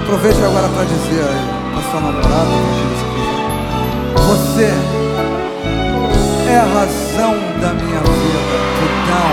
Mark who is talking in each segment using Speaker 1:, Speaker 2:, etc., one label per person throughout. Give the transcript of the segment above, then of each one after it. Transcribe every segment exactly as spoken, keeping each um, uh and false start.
Speaker 1: Aproveite agora para dizer aí pra sua namorada, você é a razão da minha vida. Então,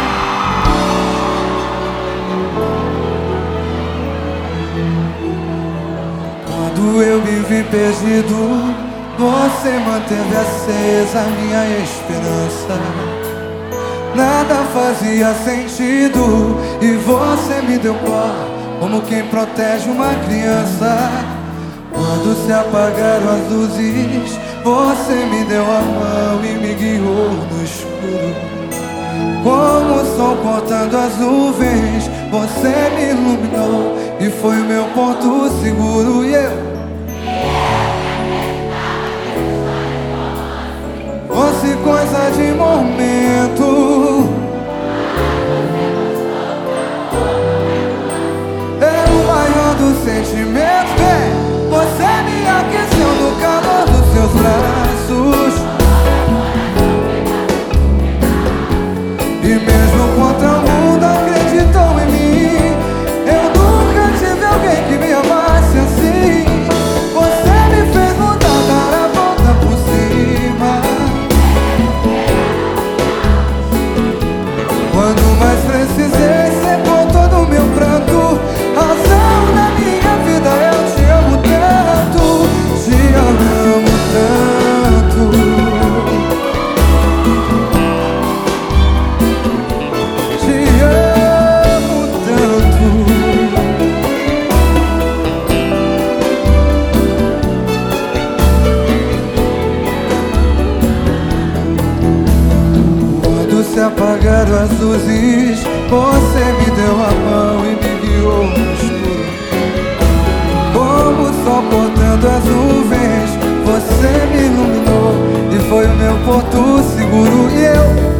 Speaker 1: quando eu me vi perdido, você manteve acesa a minha esperança. Nada fazia sentido e você me deu cor, como quem protege uma criança. Quando se apagaram as luzes, você me deu a mão e me guiou no escuro. Como o sol cortando as nuvens, você me iluminou e foi o meu ponto seguro. E eu fosse coisa de momento, era o maior dos sentimentos. Vem, você me aqueceu no calor dos seus braços. E mesmo contra o mundo acreditou em mim. Eu nunca tive alguém que me amasse assim. Você me fez mudar, dar a volta por cima. Quando mais precisei, secou todo o meu pranto. Razão da minha vida, eu te amo tanto. Te amo tanto. Te amo tanto. Quando se apagaram as luzes, você me deu a mão e me guiou no escuro. Como o sol cortando as nuvens, você me iluminou e foi o meu porto seguro. E eu